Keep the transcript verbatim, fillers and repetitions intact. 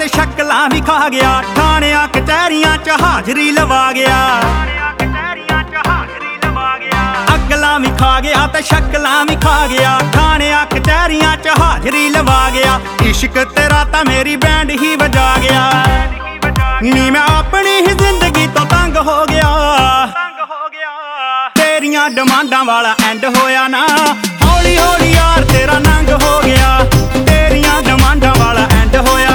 ਸ਼ਕਲਾਂ ਵੀ ਖਾ ਗਿਆ। ਥਾਣਿਆਂ ਕਚਹਿਰੀਆਂ ਚ ਹਾਜ਼ਰੀ ਲਵਾ ਗਿਆ। ਅਕਲਾਂ ਵੀ ਖਾ ਗਿਆ ਤੇ ਸ਼ਕਲਾਂ ਵੀ ਖਾ ਗਿਆ। ਥਾਣਿਆਂ ਕਚਹਿਰੀਆਂ ਚ ਹਾਜ਼ਰੀ ਲਵਾ ਗਿਆ। ਇਸ਼ਕ ਤੇਰਾ ਤਾਂ ਮੇਰੀ ਬੈਂਡ ਹੀ ਵਜਾ ਗਿਆ। ਨੀ ਮੈਂ ਆਪਣੀ ਹੀ ਜ਼ਿੰਦਗੀ ਤੋਂ ਤੰਗ ਹੋ ਗਿਆ। ਤੇਰੀਆਂ ਡਿਮਾਂਡਾਂ ਵਾਲਾ ਐਂਡ ਹੋਇਆ ਨਾ, ਹੌਲੀ ਹੌਲੀ ਯਾਰ ਤੇਰਾ ਨੰਗ ਹੋ ਗਿਆ। ਤੇਰੀਆਂ ਡਿਮਾਂਡਾਂ ਵਾਲਾ ਐਂਡ ਹੋਇਆ